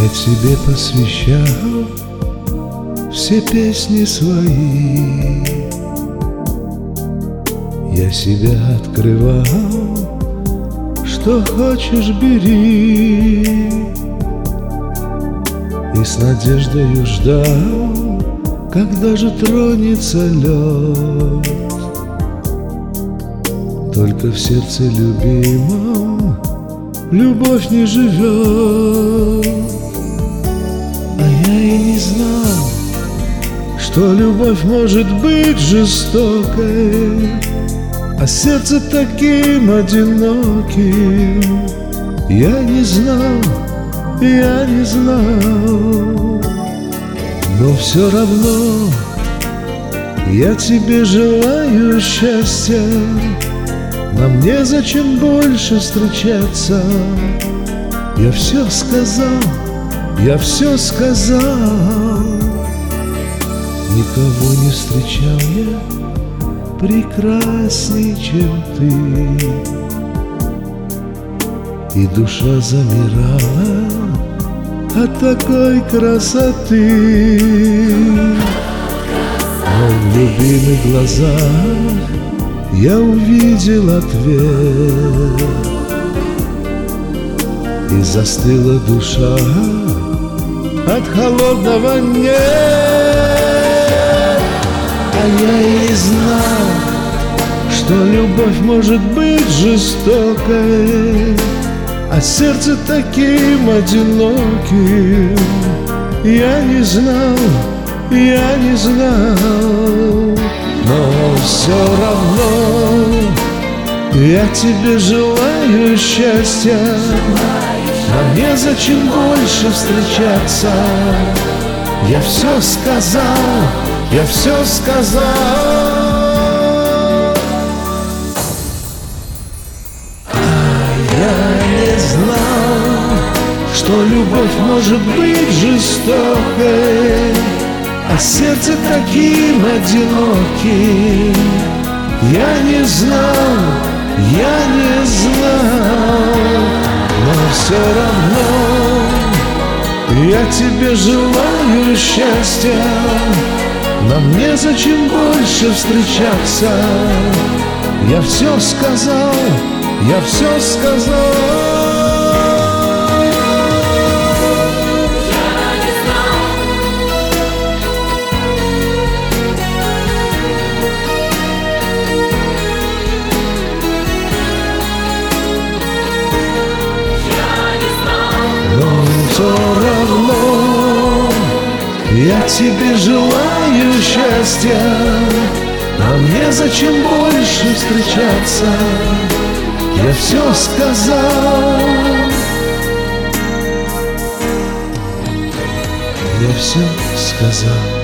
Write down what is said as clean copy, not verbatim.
тебе посвящал все песни свои. Я себя открывал, что хочешь бери, и с надеждою ждал, когда же тронется лед. Только в сердце любимом любовь не живет. А я и не знал, что любовь может быть жестокой, а сердце таким одиноким. Я не знал, я не знал, но все равно я тебе желаю счастья. Нам незачем больше встречаться. Я все сказал, я все сказал. Никого не встречал я прекрасней, чем ты, и душа замирала от такой красоты. Но в любимых глазах я увидел ответ, и застыла душа от холодного нет. А я и не знал, что любовь может быть жестокой, а сердце таким одиноким. Я не знал, я не знал, но все равно я тебе желаю счастья. Нам незачем больше встречаться. Я все сказал, я все сказал. А я не знал, что любовь может быть жестокой, а сердце таким одиноким. Я не знал, я не знал, но все равно я тебе желаю счастья. Нам незачем больше встречаться. Я все сказал, я все сказал. Все равно я тебе желаю счастья. Нам незачем больше встречаться. Я все сказал, я все сказал.